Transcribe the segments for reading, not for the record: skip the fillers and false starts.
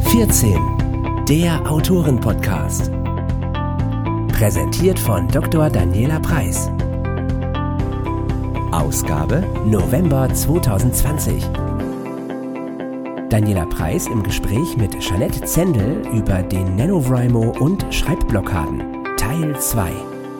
14. Der Autoren-Podcast. Präsentiert von Dr. Daniela Preiss. Ausgabe November 2020. Daniela Preiss im Gespräch mit Jeanette Zendel über den NaNoWriMo und Schreibblockaden. Teil 2.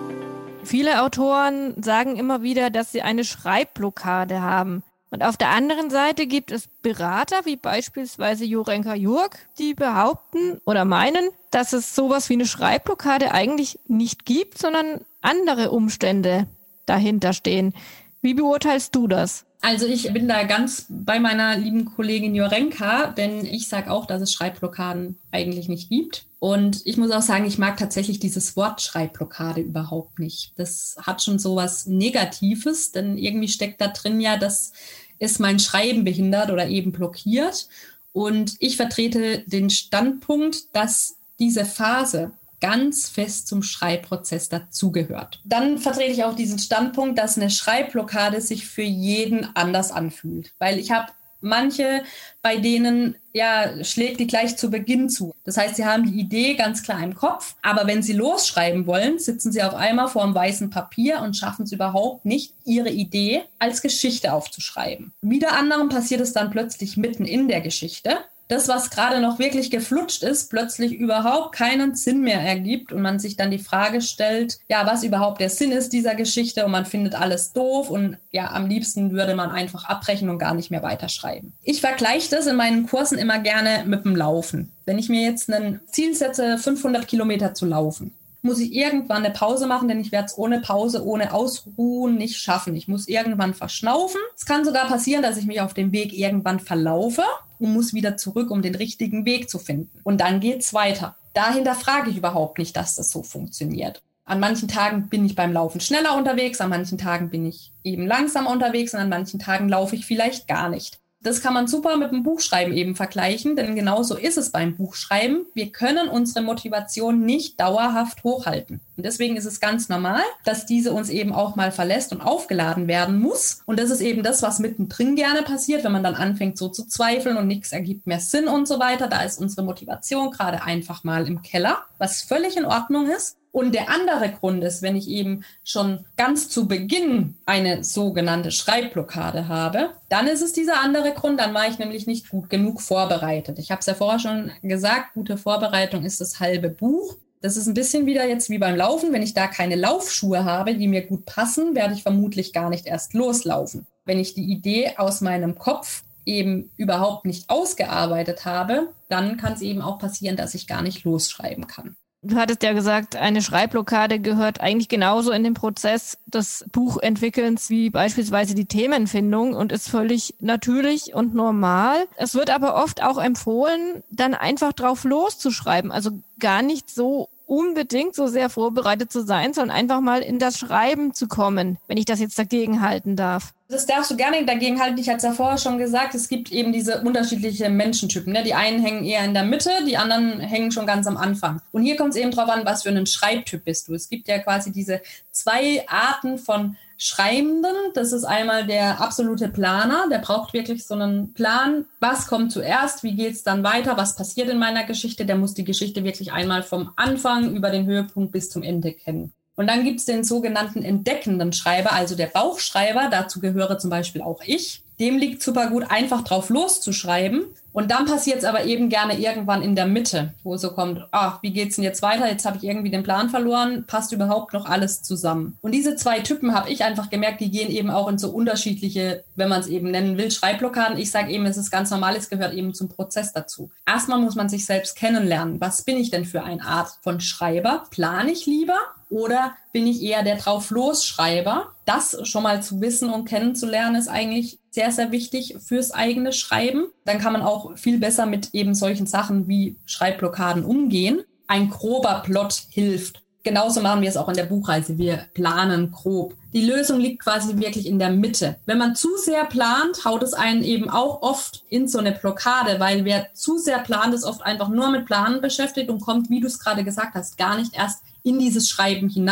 Viele Autoren sagen immer wieder, dass sie eine Schreibblockade haben. Und auf der anderen Seite gibt es Berater, wie beispielsweise Jorenka Jurg, die behaupten oder meinen, dass es sowas wie eine Schreibblockade eigentlich nicht gibt, sondern andere Umstände dahinter stehen. Wie beurteilst du das? Also ich bin da ganz bei meiner lieben Kollegin Jorenka, denn ich sage auch, dass es Schreibblockaden eigentlich nicht gibt. Und ich muss auch sagen, ich mag tatsächlich dieses Wort Schreibblockade überhaupt nicht. Das hat schon so was Negatives, denn irgendwie steckt da drin ja, dass es mein Schreiben behindert oder eben blockiert. Und ich vertrete den Standpunkt, dass diese Phase ganz fest zum Schreibprozess dazugehört. Dann vertrete ich auch diesen Standpunkt, dass eine Schreibblockade sich für jeden anders anfühlt. Weil ich habe manche, bei denen schlägt die gleich zu Beginn zu. Das heißt, sie haben die Idee ganz klar im Kopf, aber wenn sie losschreiben wollen, sitzen sie auf einmal vor einem weißen Papier und schaffen es überhaupt nicht, ihre Idee als Geschichte aufzuschreiben. Wieder anderen passiert es dann plötzlich mitten in der Geschichte. Das, was gerade noch wirklich geflutscht ist, plötzlich überhaupt keinen Sinn mehr ergibt und man sich dann die Frage stellt, was überhaupt der Sinn ist dieser Geschichte und man findet alles doof und am liebsten würde man einfach abbrechen und gar nicht mehr weiterschreiben. Ich vergleiche das in meinen Kursen immer gerne mit dem Laufen. Wenn ich mir jetzt ein Ziel setze, 500 Kilometer zu laufen, muss ich irgendwann eine Pause machen, denn ich werde es ohne Pause, ohne Ausruhen nicht schaffen. Ich muss irgendwann verschnaufen. Es kann sogar passieren, dass ich mich auf dem Weg irgendwann verlaufe und muss wieder zurück, um den richtigen Weg zu finden. Und dann geht's weiter. Dahinter frage ich überhaupt nicht, dass das so funktioniert. An manchen Tagen bin ich beim Laufen schneller unterwegs, an manchen Tagen bin ich eben langsamer unterwegs und an manchen Tagen laufe ich vielleicht gar nicht. Das kann man super mit dem Buchschreiben eben vergleichen, denn genauso ist es beim Buchschreiben. Wir können unsere Motivation nicht dauerhaft hochhalten. Und deswegen ist es ganz normal, dass diese uns eben auch mal verlässt und aufgeladen werden muss. Und das ist eben das, was mittendrin gerne passiert, wenn man dann anfängt so zu zweifeln und nichts ergibt mehr Sinn und so weiter. Da ist unsere Motivation gerade einfach mal im Keller, was völlig in Ordnung ist. Und der andere Grund ist, wenn ich eben schon ganz zu Beginn eine sogenannte Schreibblockade habe, dann ist es dieser andere Grund, dann war ich nämlich nicht gut genug vorbereitet. Ich habe es ja vorher schon gesagt, gute Vorbereitung ist das halbe Buch. Das ist ein bisschen wieder jetzt wie beim Laufen. Wenn ich da keine Laufschuhe habe, die mir gut passen, werde ich vermutlich gar nicht erst loslaufen. Wenn ich die Idee aus meinem Kopf eben überhaupt nicht ausgearbeitet habe, dann kann es eben auch passieren, dass ich gar nicht losschreiben kann. Du hattest ja gesagt, eine Schreibblockade gehört eigentlich genauso in den Prozess des Buchentwickelns wie beispielsweise die Themenfindung und ist völlig natürlich und normal. Es wird aber oft auch empfohlen, dann einfach drauf loszuschreiben, also gar nicht so unbedingt so sehr vorbereitet zu sein, sondern einfach mal in das Schreiben zu kommen, wenn ich das jetzt dagegen halten darf. Das darfst du gerne dagegen halten. Ich hatte es ja vorher schon gesagt, es gibt eben diese unterschiedlichen Menschentypen. Die einen hängen eher in der Mitte, die anderen hängen schon ganz am Anfang. Und hier kommt es eben drauf an, was für einen Schreibtyp bist du. Es gibt ja quasi diese zwei Arten von Schreibenden. Das ist einmal der absolute Planer, der braucht wirklich so einen Plan. Was kommt zuerst? Wie geht's dann weiter? Was passiert in meiner Geschichte? Der muss die Geschichte wirklich einmal vom Anfang über den Höhepunkt bis zum Ende kennen. Und dann gibt es den sogenannten entdeckenden Schreiber, also der Bauchschreiber, dazu gehöre zum Beispiel auch ich. Dem liegt super gut, einfach drauf loszuschreiben. Und dann passiert es aber eben gerne irgendwann in der Mitte, wo so kommt, wie geht's denn jetzt weiter? Jetzt habe ich irgendwie den Plan verloren, passt überhaupt noch alles zusammen? Und diese zwei Typen habe ich einfach gemerkt, die gehen eben auch in so unterschiedliche, wenn man es eben nennen will, Schreibblockaden. Ich sage eben, es ist ganz normal, es gehört eben zum Prozess dazu. Erstmal muss man sich selbst kennenlernen. Was bin ich denn für eine Art von Schreiber? Plane ich lieber? Oder bin ich eher der Drauf-Los-Schreiber? Das schon mal zu wissen und kennenzulernen ist eigentlich sehr, sehr wichtig fürs eigene Schreiben. Dann kann man auch viel besser mit eben solchen Sachen wie Schreibblockaden umgehen. Ein grober Plot hilft. Genauso machen wir es auch in der Buchreise. Wir planen grob. Die Lösung liegt quasi wirklich in der Mitte. Wenn man zu sehr plant, haut es einen eben auch oft in so eine Blockade, weil wer zu sehr plant, ist oft einfach nur mit Planen beschäftigt und kommt, wie du es gerade gesagt hast, gar nicht erst in dieses Schreiben hinein.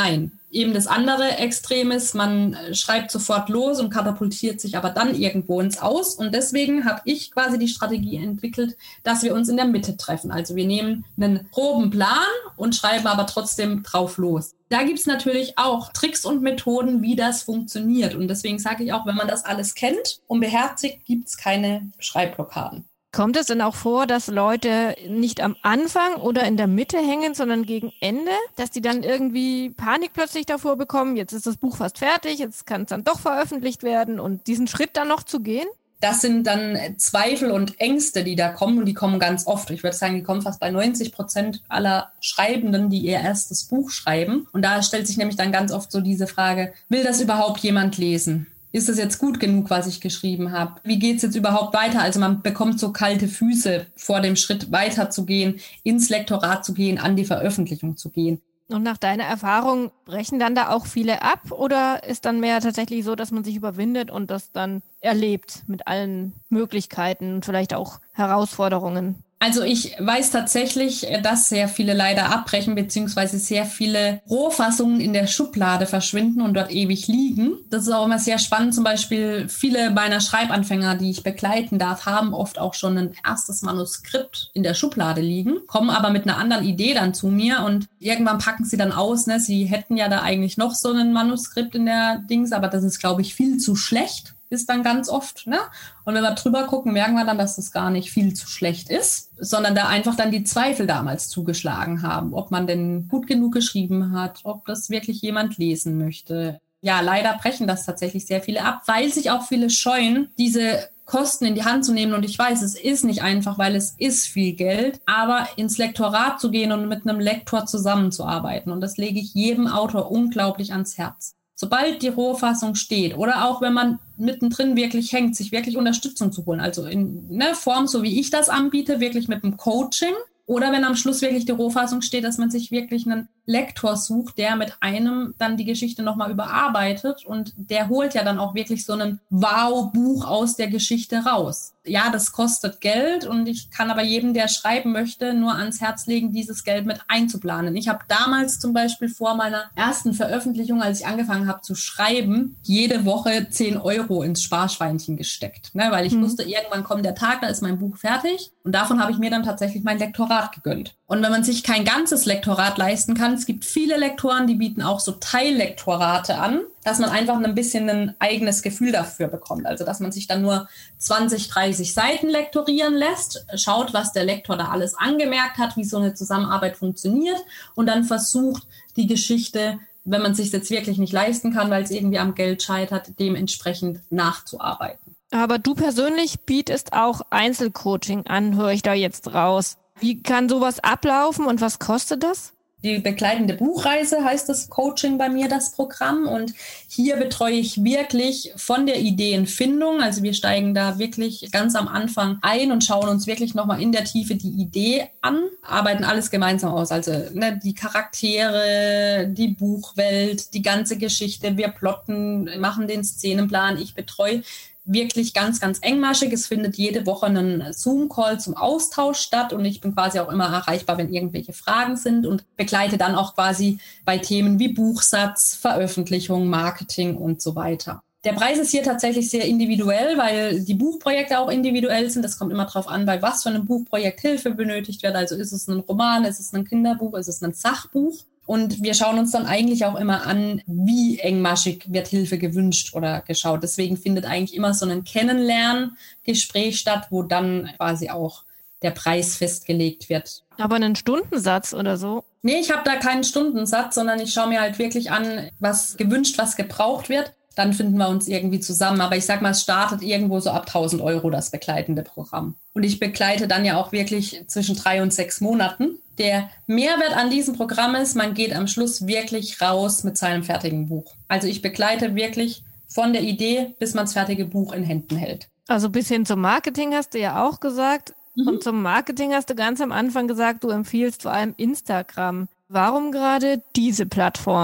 eben das andere Extrem ist, man schreibt sofort los und katapultiert sich aber dann irgendwo ins Aus. Und deswegen habe ich quasi die Strategie entwickelt, dass wir uns in der Mitte treffen. Also wir nehmen einen groben Plan und schreiben aber trotzdem drauf los. Da gibt es natürlich auch Tricks und Methoden, wie das funktioniert. Und deswegen sage ich auch, wenn man das alles kennt und beherzigt, gibt es keine Schreibblockaden. Kommt es denn auch vor, dass Leute nicht am Anfang oder in der Mitte hängen, sondern gegen Ende, dass die dann irgendwie Panik plötzlich davor bekommen, jetzt ist das Buch fast fertig, jetzt kann es dann doch veröffentlicht werden und diesen Schritt dann noch zu gehen? Das sind dann Zweifel und Ängste, die da kommen und die kommen ganz oft. Ich würde sagen, die kommen fast bei 90% aller Schreibenden, die ihr erstes Buch schreiben. Und da stellt sich nämlich dann ganz oft so diese Frage, will das überhaupt jemand lesen? Ist es jetzt gut genug, was ich geschrieben habe? Wie geht's jetzt überhaupt weiter? Also man bekommt so kalte Füße vor dem Schritt weiterzugehen, ins Lektorat zu gehen, an die Veröffentlichung zu gehen. Und nach deiner Erfahrung brechen dann da auch viele ab oder ist dann mehr tatsächlich so, dass man sich überwindet und das dann erlebt mit allen Möglichkeiten und vielleicht auch Herausforderungen? Also ich weiß tatsächlich, dass sehr viele leider abbrechen, beziehungsweise sehr viele Rohfassungen in der Schublade verschwinden und dort ewig liegen. Das ist auch immer sehr spannend. Zum Beispiel viele meiner Schreibanfänger, die ich begleiten darf, haben oft auch schon ein erstes Manuskript in der Schublade liegen, kommen aber mit einer anderen Idee dann zu mir und irgendwann packen sie dann aus, ne? Sie hätten ja da eigentlich noch so ein Manuskript in der Dings, aber das ist, glaube ich, viel zu schlecht. Ist dann ganz oft, ne? Und wenn wir drüber gucken, merken wir dann, dass das gar nicht viel zu schlecht ist, sondern da einfach dann die Zweifel damals zugeschlagen haben, ob man denn gut genug geschrieben hat, ob das wirklich jemand lesen möchte. Ja, leider brechen das tatsächlich sehr viele ab, weil sich auch viele scheuen, diese Kosten in die Hand zu nehmen. Und ich weiß, es ist nicht einfach, weil es ist viel Geld, aber ins Lektorat zu gehen und mit einem Lektor zusammenzuarbeiten. Und das lege ich jedem Autor unglaublich ans Herz. Sobald die Rohfassung steht oder auch wenn man mittendrin wirklich hängt, sich wirklich Unterstützung zu holen, also in einer Form, so wie ich das anbiete, wirklich mit einem Coaching oder wenn am Schluss wirklich die Rohfassung steht, dass man sich wirklich einen Lektor sucht, der mit einem dann die Geschichte nochmal überarbeitet und der holt ja dann auch wirklich so ein Wow-Buch aus der Geschichte raus. Ja, das kostet Geld und ich kann aber jedem, der schreiben möchte, nur ans Herz legen, dieses Geld mit einzuplanen. Ich habe damals zum Beispiel vor meiner ersten Veröffentlichung, als ich angefangen habe zu schreiben, jede Woche 10 € ins Sparschweinchen gesteckt, ne, weil ich wusste, irgendwann kommt der Tag, da ist mein Buch fertig und davon habe ich mir dann tatsächlich mein Lektorat gegönnt. Und wenn man sich kein ganzes Lektorat leisten kann, es gibt viele Lektoren, die bieten auch so Teillektorate an, dass man einfach ein bisschen ein eigenes Gefühl dafür bekommt. Also dass man sich dann nur 20, 30 Seiten lektorieren lässt, schaut, was der Lektor da alles angemerkt hat, wie so eine Zusammenarbeit funktioniert und dann versucht, die Geschichte, wenn man es sich jetzt wirklich nicht leisten kann, weil es irgendwie am Geld scheitert, dementsprechend nachzuarbeiten. Aber du persönlich bietest auch Einzelcoaching an, höre ich da jetzt raus. Wie kann sowas ablaufen und was kostet das? Die begleitende Buchreise heißt das Coaching bei mir, das Programm. Und hier betreue ich wirklich von der Ideenfindung. Also wir steigen da wirklich ganz am Anfang ein und schauen uns wirklich nochmal in der Tiefe die Idee an, arbeiten alles gemeinsam aus. Also die Charaktere, die Buchwelt, die ganze Geschichte. Wir plotten, machen den Szenenplan. Ich betreue wirklich ganz, ganz engmaschig. Es findet jede Woche ein Zoom-Call zum Austausch statt und ich bin quasi auch immer erreichbar, wenn irgendwelche Fragen sind und begleite dann auch quasi bei Themen wie Buchsatz, Veröffentlichung, Marketing und so weiter. Der Preis ist hier tatsächlich sehr individuell, weil die Buchprojekte auch individuell sind. Es kommt immer darauf an, bei was für einem Buchprojekt Hilfe benötigt wird. Also ist es ein Roman, ist es ein Kinderbuch, ist es ein Sachbuch? Und wir schauen uns dann eigentlich auch immer an, wie engmaschig wird Hilfe gewünscht oder geschaut. Deswegen findet eigentlich immer so ein Kennenlerngespräch statt, wo dann quasi auch der Preis festgelegt wird. Aber einen Stundensatz oder so? Nee, ich habe da keinen Stundensatz, sondern ich schaue mir halt wirklich an, was gewünscht, was gebraucht wird. Dann finden wir uns irgendwie zusammen. Aber ich sag mal, es startet irgendwo so ab 1.000 € das begleitende Programm. Und ich begleite dann ja auch wirklich zwischen 3 und 6 Monaten. Der Mehrwert an diesem Programm ist, man geht am Schluss wirklich raus mit seinem fertigen Buch. Also ich begleite wirklich von der Idee, bis man das fertige Buch in Händen hält. Also bis hin zum Marketing hast du ja auch gesagt. Und zum Marketing hast du ganz am Anfang gesagt, du empfiehlst vor allem Instagram. Warum gerade diese Plattform?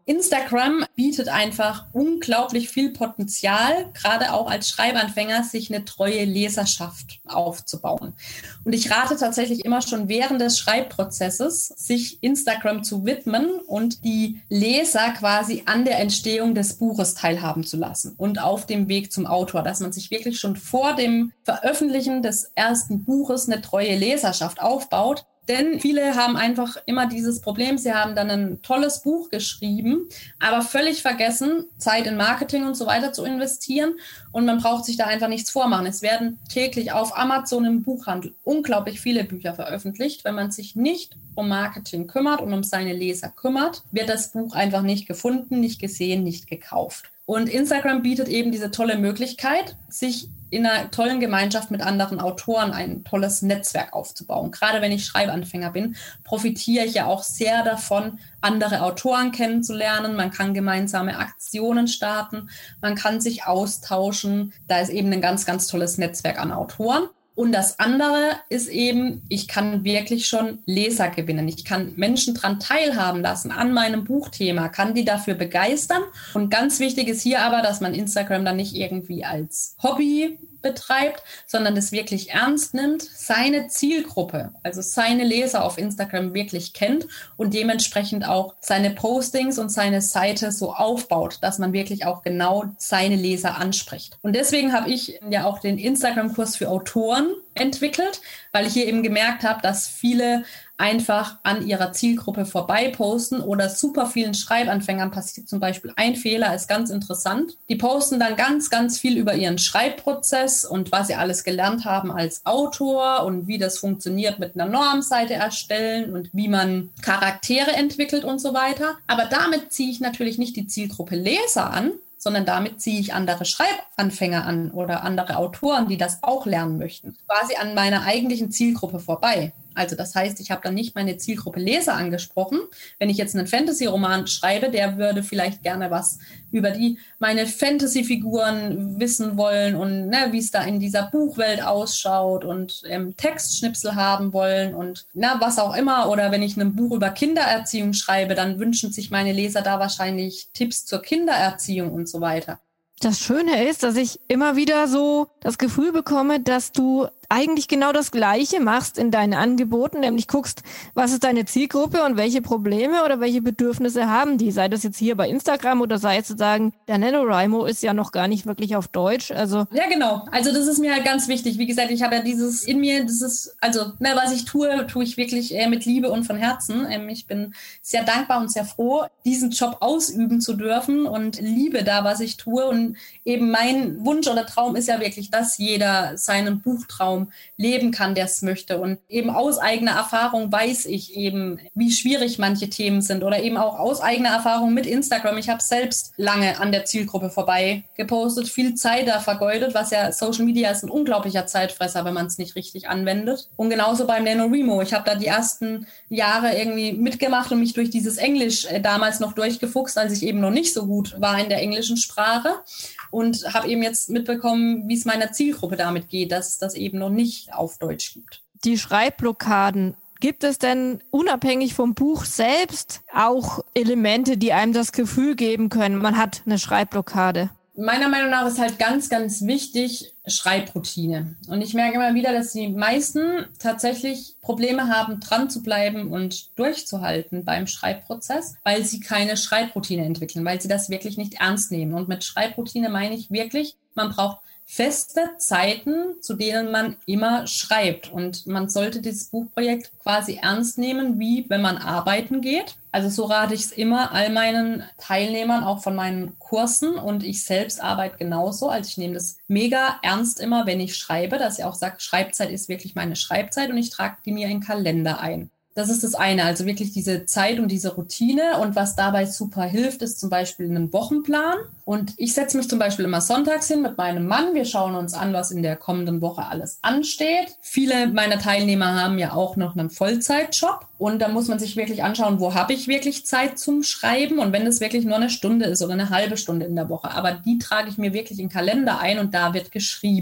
Instagram bietet einfach unglaublich viel Potenzial, gerade auch als Schreibanfänger, sich eine treue Leserschaft aufzubauen. Und ich rate tatsächlich immer schon während des Schreibprozesses, sich Instagram zu widmen und die Leser quasi an der Entstehung des Buches teilhaben zu lassen und auf dem Weg zum Autor, dass man sich wirklich schon vor dem Veröffentlichen des ersten Buches eine treue Leserschaft aufbaut. Denn viele haben einfach immer dieses Problem, sie haben dann ein tolles Buch geschrieben, aber völlig vergessen, Zeit in Marketing und so weiter zu investieren. Und man braucht sich da einfach nichts vormachen. Es werden täglich auf Amazon im Buchhandel unglaublich viele Bücher veröffentlicht. Wenn man sich nicht um Marketing kümmert und um seine Leser kümmert, wird das Buch einfach nicht gefunden, nicht gesehen, nicht gekauft. Und Instagram bietet eben diese tolle Möglichkeit, sich in einer tollen Gemeinschaft mit anderen Autoren ein tolles Netzwerk aufzubauen. Gerade wenn ich Schreibanfänger bin, profitiere ich ja auch sehr davon, andere Autoren kennenzulernen. Man kann gemeinsame Aktionen starten, man kann sich austauschen. Da ist eben ein ganz, ganz tolles Netzwerk an Autoren. Und das andere ist eben, ich kann wirklich schon Leser gewinnen. Ich kann Menschen daran teilhaben lassen an meinem Buchthema, kann die dafür begeistern. Und ganz wichtig ist hier aber, dass man Instagram dann nicht irgendwie als Hobby betreibt, sondern es wirklich ernst nimmt, seine Zielgruppe, also seine Leser auf Instagram wirklich kennt und dementsprechend auch seine Postings und seine Seite so aufbaut, dass man wirklich auch genau seine Leser anspricht. Und deswegen habe ich ja auch den Instagram-Kurs für Autoren entwickelt, weil ich hier eben gemerkt habe, dass viele einfach an ihrer Zielgruppe vorbei posten oder super vielen Schreibanfängern passiert zum Beispiel ein Fehler, ist ganz interessant. Die posten dann ganz, ganz viel über ihren Schreibprozess und was sie alles gelernt haben als Autor und wie das funktioniert mit einer Normseite erstellen und wie man Charaktere entwickelt und so weiter. Aber damit ziehe ich natürlich nicht die Zielgruppe Leser an, sondern damit ziehe ich andere Schreibanfänger an oder andere Autoren, die das auch lernen möchten. Quasi an meiner eigentlichen Zielgruppe vorbei. Also das heißt, ich habe dann nicht meine Zielgruppe Leser angesprochen. Wenn ich jetzt einen Fantasy-Roman schreibe, der würde vielleicht gerne was über meine Fantasy-Figuren wissen wollen und wie es da in dieser Buchwelt ausschaut und Textschnipsel haben wollen und was auch immer. Oder wenn ich ein Buch über Kindererziehung schreibe, dann wünschen sich meine Leser da wahrscheinlich Tipps zur Kindererziehung und so weiter. Das Schöne ist, dass ich immer wieder so das Gefühl bekomme, dass du eigentlich genau das Gleiche machst in deinen Angeboten, nämlich guckst, was ist deine Zielgruppe und welche Probleme oder welche Bedürfnisse haben die, sei das jetzt hier bei Instagram oder sei es zu sagen, der NaNoWriMo ist ja noch gar nicht wirklich auf Deutsch, also. Ja, genau. Also das ist mir halt ganz wichtig. Wie gesagt, ich habe ja dieses in mir, das ist, also, was ich tue ich wirklich mit Liebe und von Herzen. Ich bin sehr dankbar und sehr froh, diesen Job ausüben zu dürfen und liebe da, was ich tue. Und eben mein Wunsch oder Traum ist ja wirklich, dass jeder seinen Buchtraum leben kann, der es möchte. Und eben aus eigener Erfahrung weiß ich eben, wie schwierig manche Themen sind oder eben auch aus eigener Erfahrung mit Instagram. Ich habe selbst lange an der Zielgruppe vorbei gepostet, viel Zeit da vergeudet, was ja Social Media ist ein unglaublicher Zeitfresser, wenn man es nicht richtig anwendet. Und genauso beim NaNoWriMo. Ich habe da die ersten Jahre irgendwie mitgemacht und mich durch dieses Englisch damals noch durchgefuchst, als ich eben noch nicht so gut war in der englischen Sprache. Und habe eben jetzt mitbekommen, wie es meiner Zielgruppe damit geht, dass es das eben noch nicht auf Deutsch gibt. Die Schreibblockaden, gibt es denn unabhängig vom Buch selbst auch Elemente, die einem das Gefühl geben können, man hat eine Schreibblockade? Meiner Meinung nach ist halt ganz, ganz wichtig Schreibroutine. Und ich merke immer wieder, dass die meisten tatsächlich Probleme haben, dran zu bleiben und durchzuhalten beim Schreibprozess, weil sie keine Schreibroutine entwickeln, weil sie das wirklich nicht ernst nehmen. Und mit Schreibroutine meine ich wirklich, man braucht feste Zeiten, zu denen man immer schreibt. Und man sollte dieses Buchprojekt quasi ernst nehmen, wie wenn man arbeiten geht. Also so rate ich es immer all meinen Teilnehmern, auch von meinen Kursen. Und ich selbst arbeite genauso. Also ich nehme das mega ernst immer, wenn ich schreibe, dass ich auch sage, Schreibzeit ist wirklich meine Schreibzeit und ich trage die mir in den Kalender ein. Das ist das eine, also wirklich diese Zeit und diese Routine. Und was dabei super hilft, ist zum Beispiel ein Wochenplan. Und ich setze mich zum Beispiel immer sonntags hin mit meinem Mann. Wir schauen uns an, was in der kommenden Woche alles ansteht. Viele meiner Teilnehmer haben ja auch noch einen Vollzeitjob. Und da muss man sich wirklich anschauen, wo habe ich wirklich Zeit zum Schreiben? Und wenn es wirklich nur eine Stunde ist oder eine halbe Stunde in der Woche. Aber die trage ich mir wirklich in den Kalender ein und da wird geschrieben.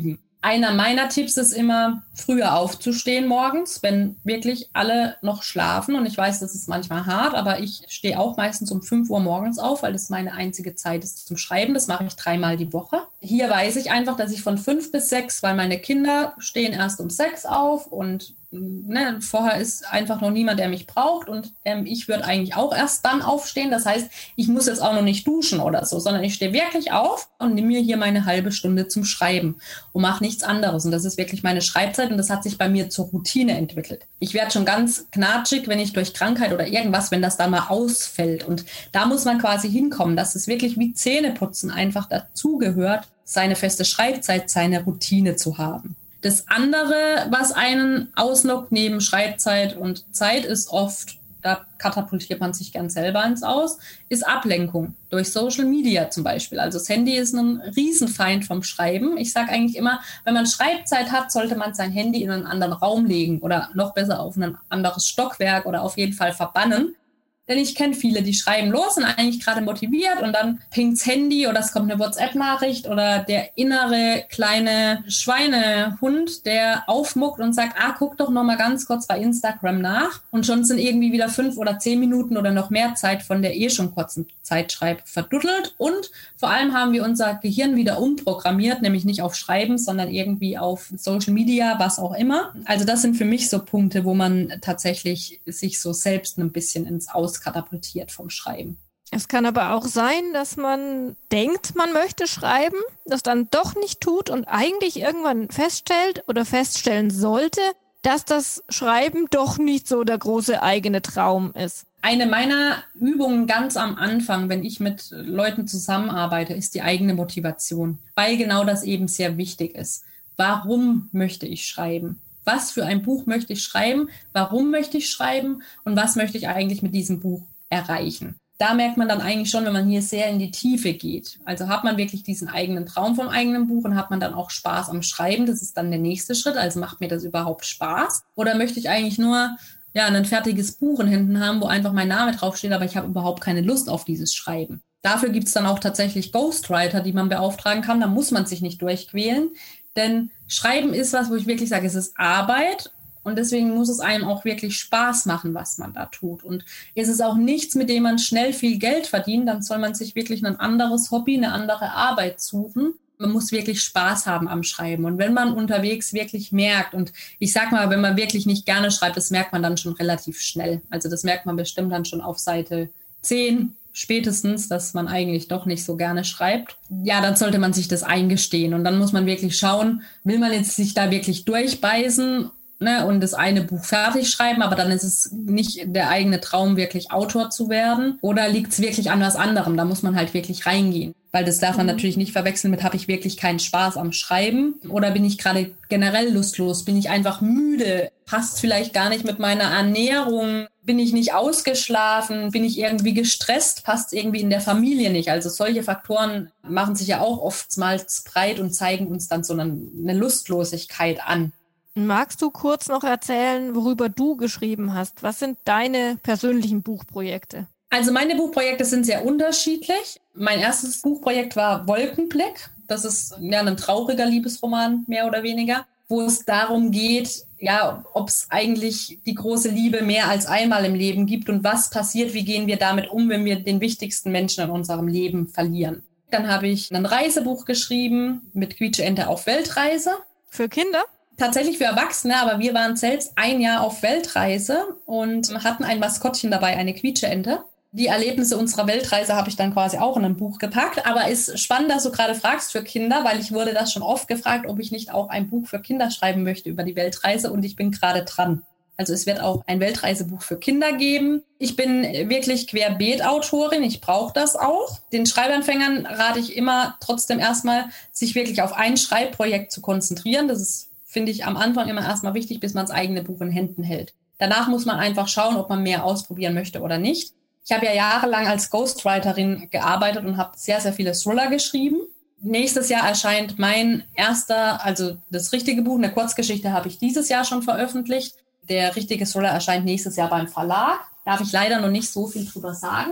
Einer meiner Tipps ist immer, früher aufzustehen morgens, wenn wirklich alle noch schlafen. Und ich weiß, das ist manchmal hart, aber ich stehe auch meistens um 5 Uhr morgens auf, weil das meine einzige Zeit ist zum Schreiben. Das mache ich 3-mal die Woche. Hier weiß ich einfach, dass ich von 5 bis 6, weil meine Kinder stehen erst um 6 auf und vorher ist einfach noch niemand, der mich braucht und ich würde eigentlich auch erst dann aufstehen. Das heißt, ich muss jetzt auch noch nicht duschen oder so, sondern ich stehe wirklich auf und nehme mir hier meine halbe Stunde zum Schreiben und mache nichts anderes. Und das ist wirklich meine Schreibzeit und das hat sich bei mir zur Routine entwickelt. Ich werde schon ganz knatschig, wenn ich durch Krankheit oder irgendwas, wenn das dann mal ausfällt. Und da muss man quasi hinkommen, dass es wirklich wie Zähneputzen einfach dazugehört, seine feste Schreibzeit, seine Routine zu haben. Das andere, was einen auslockt neben Schreibzeit und Zeit, ist oft, da katapultiert man sich gern selber ins Aus, ist Ablenkung durch Social Media zum Beispiel. Also das Handy ist ein Riesenfeind vom Schreiben. Ich sage eigentlich immer, wenn man Schreibzeit hat, sollte man sein Handy in einen anderen Raum legen oder noch besser auf ein anderes Stockwerk oder auf jeden Fall verbannen. Denn ich kenne viele, die schreiben los, sind eigentlich gerade motiviert und dann pingt's Handy oder es kommt eine WhatsApp-Nachricht oder der innere kleine Schweinehund, der aufmuckt und sagt, guck doch noch mal ganz kurz bei Instagram nach. Und schon sind irgendwie wieder 5 oder 10 Minuten oder noch mehr Zeit von der schon kurzen Zeitschreib verduddelt. Und vor allem haben wir unser Gehirn wieder umprogrammiert, nämlich nicht auf Schreiben, sondern irgendwie auf Social Media, was auch immer. Also das sind für mich so Punkte, wo man tatsächlich sich so selbst ein bisschen ins Aus katapultiert vom Schreiben. Es kann aber auch sein, dass man denkt, man möchte schreiben, das dann doch nicht tut und eigentlich irgendwann feststellt oder feststellen sollte, dass das Schreiben doch nicht so der große eigene Traum ist. Eine meiner Übungen ganz am Anfang, wenn ich mit Leuten zusammenarbeite, ist die eigene Motivation, weil genau das eben sehr wichtig ist. Warum möchte ich schreiben? Was für ein Buch möchte ich schreiben? Warum möchte ich schreiben? Und was möchte ich eigentlich mit diesem Buch erreichen? Da merkt man dann eigentlich schon, wenn man hier sehr in die Tiefe geht. Also hat man wirklich diesen eigenen Traum vom eigenen Buch und hat man dann auch Spaß am Schreiben? Das ist dann der nächste Schritt. Also macht mir das überhaupt Spaß? Oder möchte ich eigentlich nur ein fertiges Buch in Händen haben, wo einfach mein Name draufsteht, aber ich habe überhaupt keine Lust auf dieses Schreiben? Dafür gibt es dann auch tatsächlich Ghostwriter, die man beauftragen kann. Da muss man sich nicht durchquälen. Denn Schreiben ist was, wo ich wirklich sage, es ist Arbeit und deswegen muss es einem auch wirklich Spaß machen, was man da tut. Und es ist auch nichts, mit dem man schnell viel Geld verdient, dann soll man sich wirklich ein anderes Hobby, eine andere Arbeit suchen. Man muss wirklich Spaß haben am Schreiben. Und wenn man unterwegs wirklich merkt, und ich sag mal, wenn man wirklich nicht gerne schreibt, das merkt man dann schon relativ schnell. Also das merkt man bestimmt dann schon auf Seite 10, spätestens, dass man eigentlich doch nicht so gerne schreibt, dann sollte man sich das eingestehen. Und dann muss man wirklich schauen, will man jetzt sich da wirklich durchbeißen, und das eine Buch fertig schreiben, aber dann ist es nicht der eigene Traum, wirklich Autor zu werden, oder liegt es wirklich an was anderem? Da muss man halt wirklich reingehen. Weil das darf man natürlich nicht verwechseln mit, habe ich wirklich keinen Spaß am Schreiben oder bin ich gerade generell lustlos, bin ich einfach müde, passt vielleicht gar nicht mit meiner Ernährung, bin ich nicht ausgeschlafen, bin ich irgendwie gestresst, passt irgendwie in der Familie nicht. Also solche Faktoren machen sich ja auch oftmals breit und zeigen uns dann so eine Lustlosigkeit an. Magst du kurz noch erzählen, worüber du geschrieben hast? Was sind deine persönlichen Buchprojekte? Also meine Buchprojekte sind sehr unterschiedlich. Mein erstes Buchprojekt war Wolkenblick. Das ist ein trauriger Liebesroman, mehr oder weniger, wo es darum geht, ob es eigentlich die große Liebe mehr als einmal im Leben gibt und was passiert, wie gehen wir damit um, wenn wir den wichtigsten Menschen in unserem Leben verlieren. Dann habe ich ein Reisebuch geschrieben mit Quietscheente auf Weltreise. Für Kinder? Tatsächlich für Erwachsene, aber wir waren selbst ein Jahr auf Weltreise und hatten ein Maskottchen dabei, eine Quietscheente. Die Erlebnisse unserer Weltreise habe ich dann quasi auch in ein Buch gepackt. Aber ist spannend, dass du gerade fragst für Kinder, weil ich wurde das schon oft gefragt, ob ich nicht auch ein Buch für Kinder schreiben möchte über die Weltreise und ich bin gerade dran. Also es wird auch ein Weltreisebuch für Kinder geben. Ich bin wirklich Querbeet-Autorin, ich brauche das auch. Den Schreibanfängern rate ich immer trotzdem erstmal, sich wirklich auf ein Schreibprojekt zu konzentrieren. Das ist, finde ich, am Anfang immer erstmal wichtig, bis man das eigene Buch in Händen hält. Danach muss man einfach schauen, ob man mehr ausprobieren möchte oder nicht. Ich habe ja jahrelang als Ghostwriterin gearbeitet und habe sehr, sehr viele Thriller geschrieben. Nächstes Jahr erscheint mein erster, also das richtige Buch, eine Kurzgeschichte habe ich dieses Jahr schon veröffentlicht. Der richtige Thriller erscheint nächstes Jahr beim Verlag. Darf ich leider noch nicht so viel drüber sagen.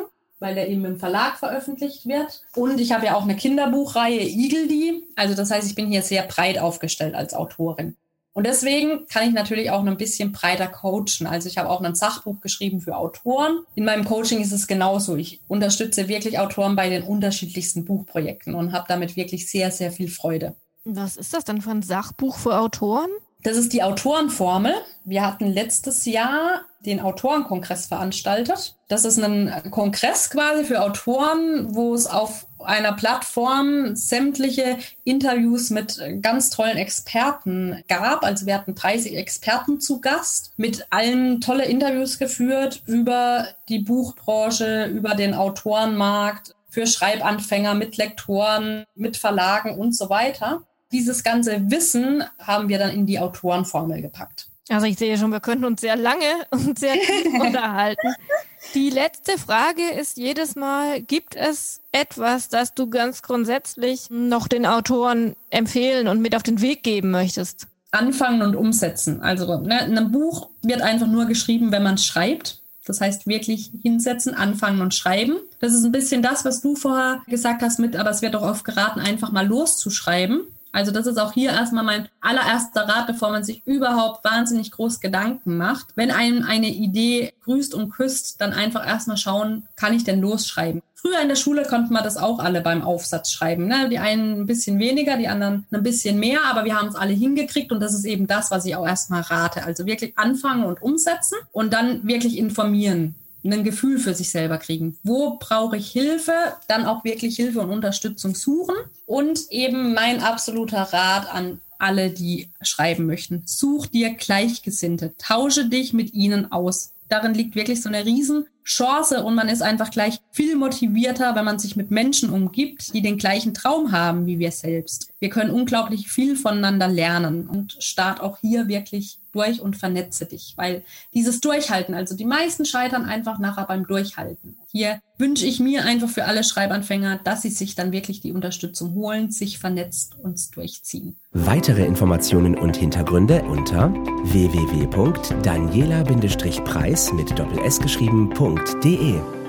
weil der eben im Verlag veröffentlicht wird. Und ich habe ja auch eine Kinderbuchreihe Igeldi. Also das heißt, ich bin hier sehr breit aufgestellt als Autorin. Und deswegen kann ich natürlich auch ein bisschen breiter coachen. Also ich habe auch ein Sachbuch geschrieben für Autoren. In meinem Coaching ist es genauso. Ich unterstütze wirklich Autoren bei den unterschiedlichsten Buchprojekten und habe damit wirklich sehr, sehr viel Freude. Was ist das denn für ein Sachbuch für Autoren? Das ist die Autorenformel. Wir hatten letztes Jahr den Autorenkongress veranstaltet. Das ist ein Kongress quasi für Autoren, wo es auf einer Plattform sämtliche Interviews mit ganz tollen Experten gab. Also wir hatten 30 Experten zu Gast, mit allen tolle Interviews geführt über die Buchbranche, über den Autorenmarkt, für Schreibanfänger, mit Lektoren, mit Verlagen und so weiter. Dieses ganze Wissen haben wir dann in die Autorenformel gepackt. Also ich sehe schon, wir könnten uns sehr lange und sehr tief unterhalten. Die letzte Frage ist jedes Mal, gibt es etwas, das du ganz grundsätzlich noch den Autoren empfehlen und mit auf den Weg geben möchtest? Anfangen und umsetzen. Also ein Buch wird einfach nur geschrieben, wenn man es schreibt. Das heißt, wirklich hinsetzen, anfangen und schreiben. Das ist ein bisschen das, was du vorher gesagt hast aber es wird auch oft geraten, einfach mal loszuschreiben. Also das ist auch hier erstmal mein allererster Rat, bevor man sich überhaupt wahnsinnig groß Gedanken macht. Wenn einem eine Idee grüßt und küsst, dann einfach erstmal schauen, kann ich denn losschreiben? Früher in der Schule konnten wir das auch alle beim Aufsatz schreiben. Ne? Die einen ein bisschen weniger, die anderen ein bisschen mehr, aber wir haben es alle hingekriegt und das ist eben das, was ich auch erstmal rate. Also wirklich anfangen und umsetzen und dann wirklich informieren. Ein Gefühl für sich selber kriegen. Wo brauche ich Hilfe? Dann auch wirklich Hilfe und Unterstützung suchen. Und eben mein absoluter Rat an alle, die schreiben möchten. Such dir Gleichgesinnte. Tausche dich mit ihnen aus. Darin liegt wirklich so eine Riesenchance und man ist einfach gleich viel motivierter, wenn man sich mit Menschen umgibt, die den gleichen Traum haben wie wir selbst. Wir können unglaublich viel voneinander lernen und start auch hier wirklich durch und vernetze dich, weil dieses Durchhalten, also die meisten scheitern einfach nachher beim Durchhalten. Hier wünsche ich mir einfach für alle Schreibanfänger, dass sie sich dann wirklich die Unterstützung holen, sich vernetzt und durchziehen. Weitere Informationen und Hintergründe unter www.daniela-preis mit doppel-s geschrieben.de